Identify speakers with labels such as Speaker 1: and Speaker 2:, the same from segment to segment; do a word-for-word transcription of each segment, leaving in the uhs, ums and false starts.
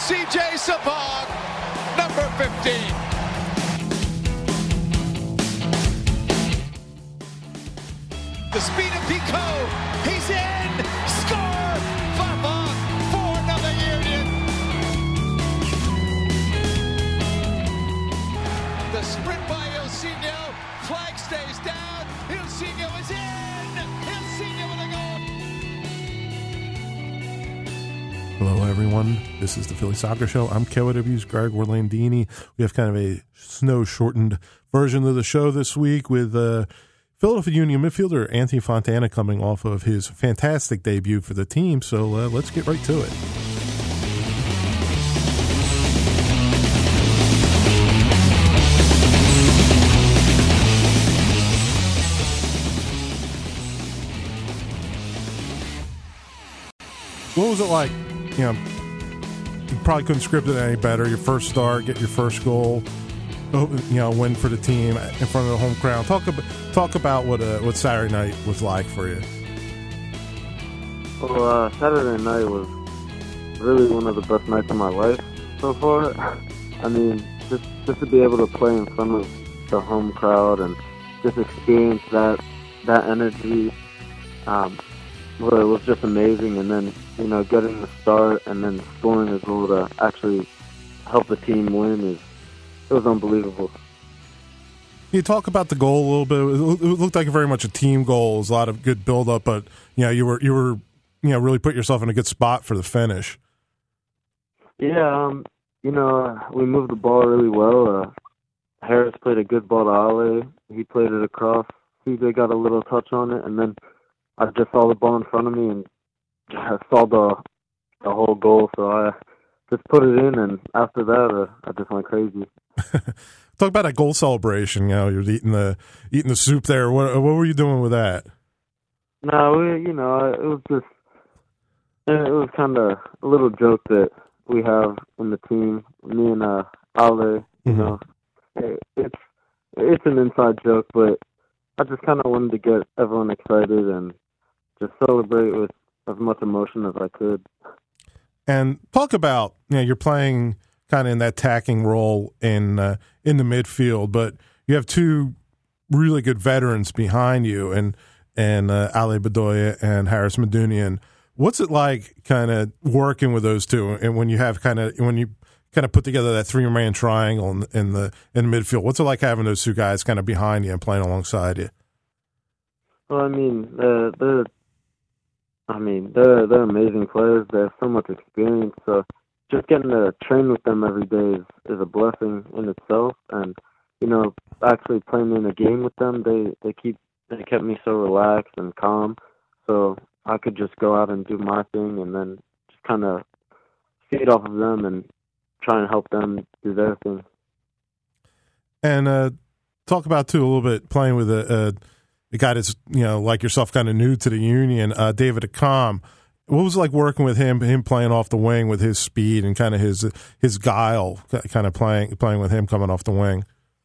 Speaker 1: C J Sapong, number fifteen. The speed of Pico, he's in, score, Fafa for Northern Union. The sprint by Ilsinho, flag stays down, Ilsinho is in, Ilsinho with a goal.
Speaker 2: Hello, everyone. This is the Philly Soccer Show. I'm K O W's Greg Orlandini. We have kind of a snow-shortened version of the show this week with uh, Philadelphia Union midfielder Anthony Fontana coming off of his fantastic debut for the team. So uh, let's get right to it. What was it like? You know, you probably couldn't script it any better. Your first start, get your first goal, you know, win for the team in front of the home crowd. Talk about talk about what uh, what Saturday night was like for you.
Speaker 3: Well, uh, Saturday night was really one of the best nights of my life so far. I mean, just just to be able to play in front of the home crowd and just experience that that energy. Um, Well, it was just amazing, and then, you know, getting the start and then scoring a goal to actually help the team win is it was unbelievable.
Speaker 2: Can you talk about the goal a little bit? It looked like very much a team goal. It was a lot of good build-up, but, you know, you were, you were, you know, really put yourself in a good spot for the finish.
Speaker 3: Yeah, um, you know, we moved the ball really well. Uh, Harris played a good ball to Ale. He played it across. C J got a little touch on it, and then I just saw the ball in front of me and I saw the the whole goal, so I just put it in, and after that, uh, I just went crazy.
Speaker 2: Talk about a goal celebration. You know, you're eating the eating the soup there. What what were you doing with that?
Speaker 3: No, we, you know, it was just it was kind of a little joke that we have in the team. Me and uh, Ale, you mm-hmm. know, it, it's it's an inside joke, but I just kind of wanted to get everyone excited and just celebrate with as much emotion as I could.
Speaker 2: And talk about, you know, you're playing kind of in that tacking role in uh, in the midfield, but you have two really good veterans behind you, and and uh, Ale Bedoya and Haris Medunjanin. What's it like, kind of working with those two, and when you have kind of when you kind of put together that three man triangle in, in the in the midfield? What's it like having those two guys kind of behind you and playing alongside you?
Speaker 3: Well, I mean, uh, they're, I mean, they're they're amazing players. They have so much experience. So just getting to train with them every day is, is a blessing in itself. And you know, actually playing in a game with them, they they keep they kept me so relaxed and calm. So I could just go out and do my thing, and then just kind of feed off of them and try and help them do their thing.
Speaker 2: And uh, talk about too a little bit playing with a. a The guy that's, you know, like yourself, kind of new to the Union, uh, David Accam. What was it like working with him, him playing off the wing with his speed and kind of his his guile, kind of playing playing with him coming off the wing?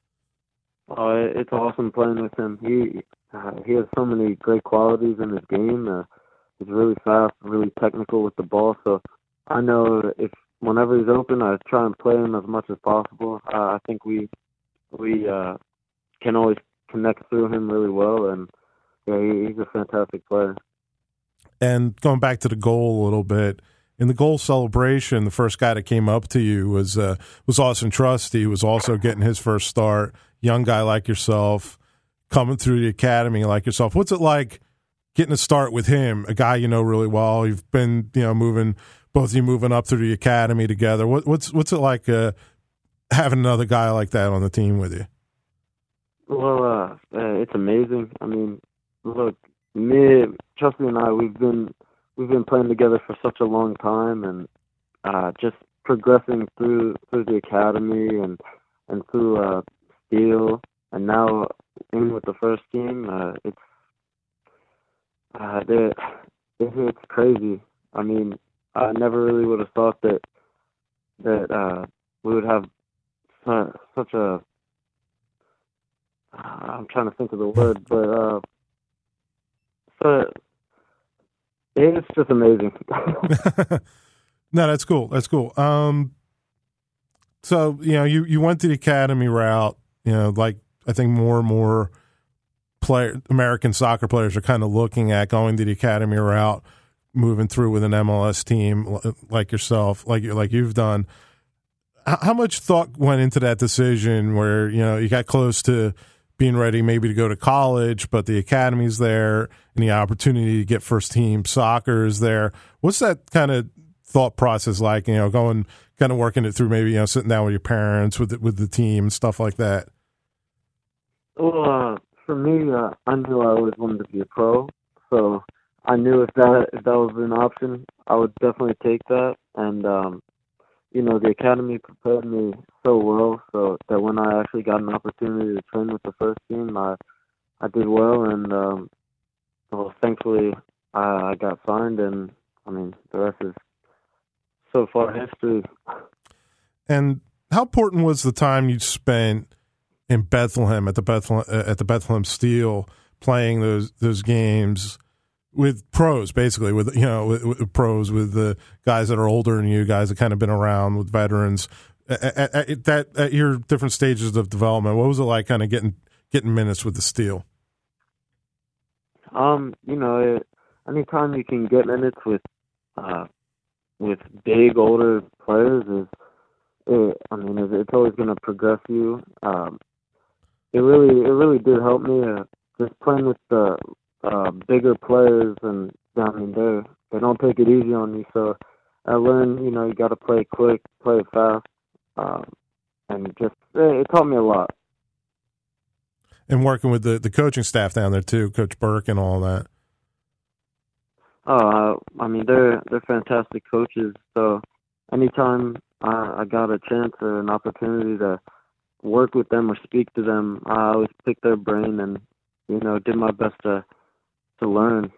Speaker 3: Oh, it's awesome playing with him. He uh, he has so many great qualities in his game. Uh, he's really fast, really technical with the ball. So I know if whenever he's open, I try and play him as much as possible. Uh, I think we we uh, can always connect through him really well, and yeah, he, he's a fantastic player.
Speaker 2: And going back to the goal a little bit, in the goal celebration, the first guy that came up to you was uh, was Austin Trusty, who was also getting his first start. Young guy like yourself, coming through the academy like yourself. What's it like getting a start with him, a guy you know really well? You've been, you know, moving both of you moving up through the academy together. What, what's what's it like uh, having another guy like that on the team with you?
Speaker 3: Well, uh, uh, it's amazing. I mean, look, me, Trusty and I, we've been we've been playing together for such a long time, and uh, just progressing through through the academy and and through uh, Steel, and now in with the first team. Uh, it's uh, it, it's crazy. I mean, I never really would have thought that that uh, we would have uh, such a I'm trying to think of the word, but uh, so it's just amazing.
Speaker 2: No, that's cool. That's cool. Um, so, you know, you, you went the academy route, you know, like I think more and more player, American soccer players are kind of looking at going to the academy route, moving through with an M L S team like yourself, like, like you've done. How, how much thought went into that decision where, you know, you got close to being ready maybe to go to college, but the academy's there and the opportunity to get first team soccer is there? What's that kind of thought process like, you know, going kind of working it through, maybe, you know, sitting down with your parents, with the, with the team and stuff like that?
Speaker 3: Well, uh, for me, uh, I knew I always wanted to be a pro, so I knew if that if that was an option, I would definitely take that. And um, you know, the academy prepared me so well, so that when I actually got an opportunity to train with the first team, I I did well, and um, well, thankfully I, I got signed, and I mean the rest is so far history.
Speaker 2: And how important was the time you spent in Bethlehem at the Bethlehem at the Bethlehem Steel, playing those those games with pros, basically, with you know with, with pros, with the guys that are older than you, guys that kind of been around, with veterans at, at, at that at your different stages of development? What was it like, kind of getting getting minutes with the Steel?
Speaker 3: Um, you know, it, anytime you can get minutes with uh, with big older players is, it, I mean, it's, it's always going to progress you. Um, it really, it really did help me. Uh, just playing with the uh, bigger players, and I mean, they they don't take it easy on you. So I learned, you know, you got to play quick, play fast, um, and just it, it taught me a lot.
Speaker 2: And working with the, the coaching staff down there too, Coach Burke and all that.
Speaker 3: Oh, uh, I mean, they're they're fantastic coaches. So anytime I, I got a chance or an opportunity to work with them or speak to them, I always picked their brain and, you know, did my best to to learn.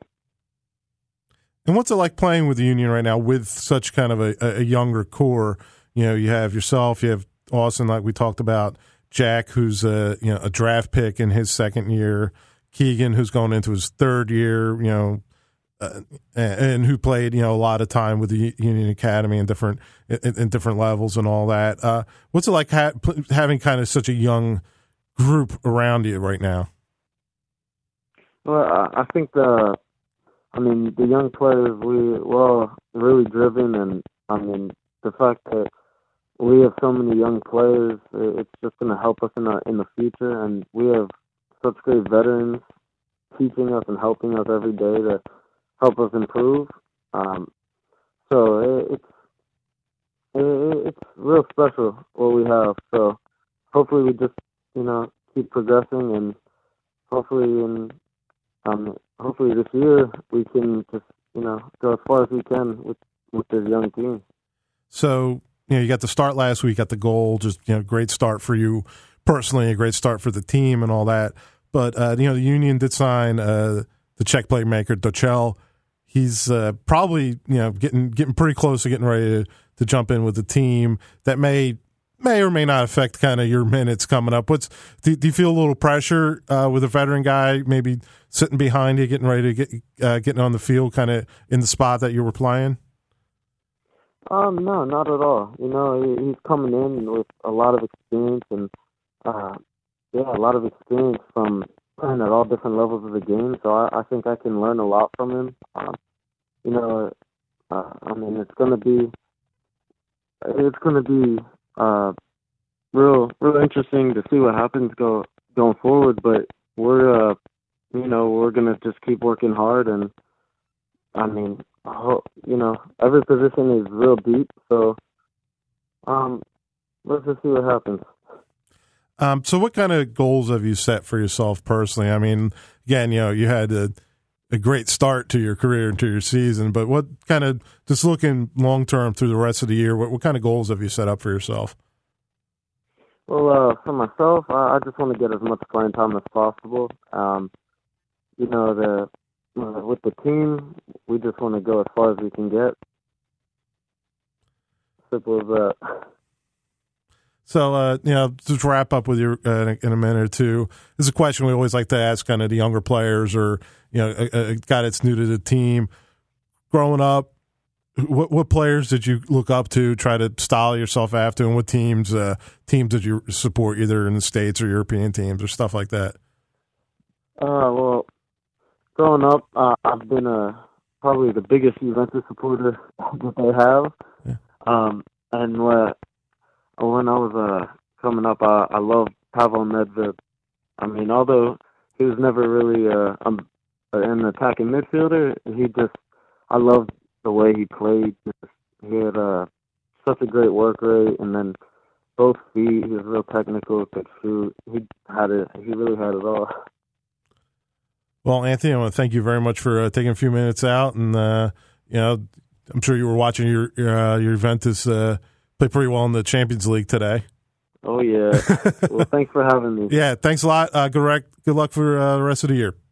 Speaker 2: And what's it like playing with the Union right now with such kind of a, a younger core? You know, you have yourself, you have Austin, like we talked about, Jack, who's a you know a draft pick in his second year, Keegan, who's going into his third year, you know, uh, and, and who played you know a lot of time with the Union Academy in different in, in different levels and all that. Uh, what's it like ha- having kind of such a young group around you right now?
Speaker 3: Well, I, I think the, I mean, the young players, we we're all really driven, and I mean the fact that we have so many young players, it's just going to help us in the in the future, and we have such great veterans teaching us and helping us every day to help us improve. Um, so it, it's it, it's real special what we have. So hopefully we just you know keep progressing, and hopefully in um hopefully this year we can just you know go as far as we can with with this young team.
Speaker 2: So. You know, you got the start last week, got the goal, just, you know, great start for you personally, a great start for the team and all that. But, uh, you know, the Union did sign uh, the Czech playmaker, Dochel. He's uh, probably, you know, getting getting pretty close to getting ready to, to jump in with the team. That may may or may not affect kind of your minutes coming up. What's do, do you feel a little pressure uh, with a veteran guy maybe sitting behind you, getting ready to get uh, getting on the field kind of in the spot that you were playing?
Speaker 3: Um, no, not at all. You know, he, he's coming in with a lot of experience and, uh, yeah, a lot of experience from playing at all different levels of the game. So I, I think I can learn a lot from him. Um, you know, uh, I mean, it's gonna be, it's gonna be uh, real, real interesting to see what happens go going forward. But we're, uh, you know, we're gonna just keep working hard, and I mean. You know, every position is real deep, so um, let's just see what happens.
Speaker 2: Um, so what kind of goals have you set for yourself personally? I mean, again, you know, you had a, a great start to your career and to your season, but what kind of, just looking long-term through the rest of the year, what, what kind of goals have you set up for yourself?
Speaker 3: Well, uh, for myself, I, I just want to get as much playing time as possible. Um, you know, the Uh, with the team, we just want to go as far as we can get. Simple as that.
Speaker 2: So, uh, you know, just wrap up with you uh, in a minute or two. This is a question we always like to ask kind of the younger players or, you know, a, a guy that's new to the team. Growing up, what what players did you look up to, try to style yourself after, and what teams uh, teams did you support, either in the States or European teams or stuff like that?
Speaker 3: Uh, well, growing up, uh, I've been uh, probably the biggest Juventus supporter that they have.
Speaker 2: Yeah.
Speaker 3: Um, and uh, when I was uh, coming up, I, I loved Pavel Nedved. I mean, although he was never really uh, um, an attacking midfielder, he just, I loved the way he played. He had uh, such a great work rate, and then both feet. He was real technical, could shoot. He had it. He really had it all.
Speaker 2: Well, Anthony, I want to thank you very much for uh, taking a few minutes out, and uh, you know, I'm sure you were watching your your, uh, your Juventus uh, play pretty well in the Champions League today.
Speaker 3: Oh yeah. Well, thanks for having me.
Speaker 2: Yeah, thanks a lot. Uh, good, rec- good luck for uh, the rest of the year.